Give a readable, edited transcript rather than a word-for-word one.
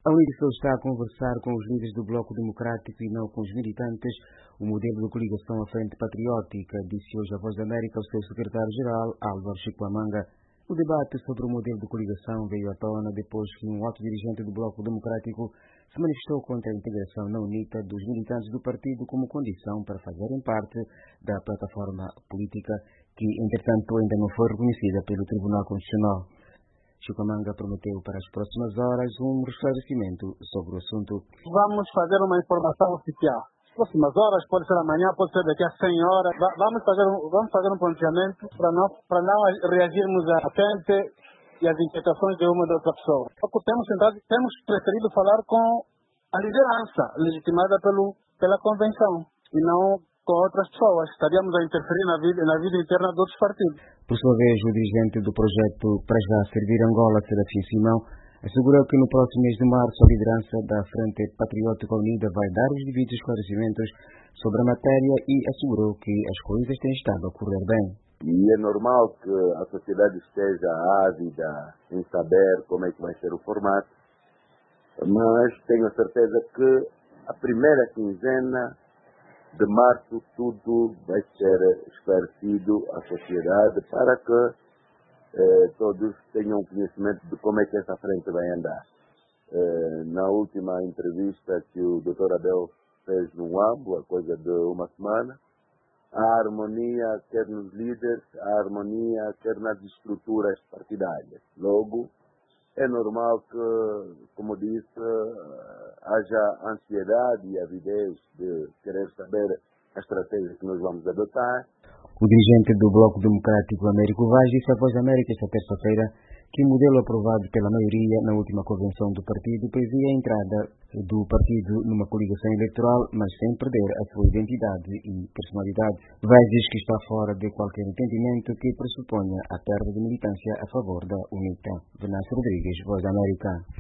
A Unicef está a conversar com os líderes do Bloco Democrático e não com os militantes. O modelo de coligação à Frente Patriótica, disse hoje a Voz da América o seu secretário-geral, Álvaro Chiquamanga. O debate sobre o modelo de coligação veio à tona depois que um alto dirigente do Bloco Democrático se manifestou contra a integração na UNITA dos militantes do partido como condição para fazerem parte da plataforma política que, entretanto, ainda não foi reconhecida pelo Tribunal Constitucional. Chiquamanga prometeu para as próximas horas um esclarecimento sobre o assunto. Vamos fazer uma informação oficial. As próximas horas, pode ser amanhã, pode ser daqui a 100 horas. Vamos fazer um pronunciamento para não reagirmos à frente e às inquietações de uma ou de outra pessoa. Temos preferido falar com a liderança legitimada pela convenção e não com outras pessoas. Estaríamos a interferir na vida interna de outros partidos. Por sua vez, o dirigente do projeto Para Já Servir Angola, Serafim Simão, assegurou que no próximo mês de março a liderança da Frente Patriótica Unida vai dar os devidos esclarecimentos sobre a matéria e assegurou que as coisas têm estado a correr bem. E é normal que a sociedade esteja ávida em saber como é que vai ser o formato, mas tenho a certeza que a primeira quinzena de março tudo vai ser esclarecido à sociedade para que todos tenham conhecimento de como é que essa frente vai andar. Na última entrevista que o Dr. Abel fez no AMBO, há coisa de uma semana, a harmonia quer nos líderes, a harmonia quer nas estruturas partidárias. Logo, é normal que, como disse, haja ansiedade e avidez de querer saber a estratégia que nós vamos adotar. O dirigente do Bloco Democrático, Américo Vaz, disse à Voz da América esta terça-feira que o modelo aprovado pela maioria na última convenção do partido previa a entrada do partido numa coligação eleitoral, mas sem perder a sua identidade e personalidade. Vaz diz que está fora de qualquer entendimento que pressuponha a perda de militância a favor da UNITA. Venâncio Rodrigues, Voz da América.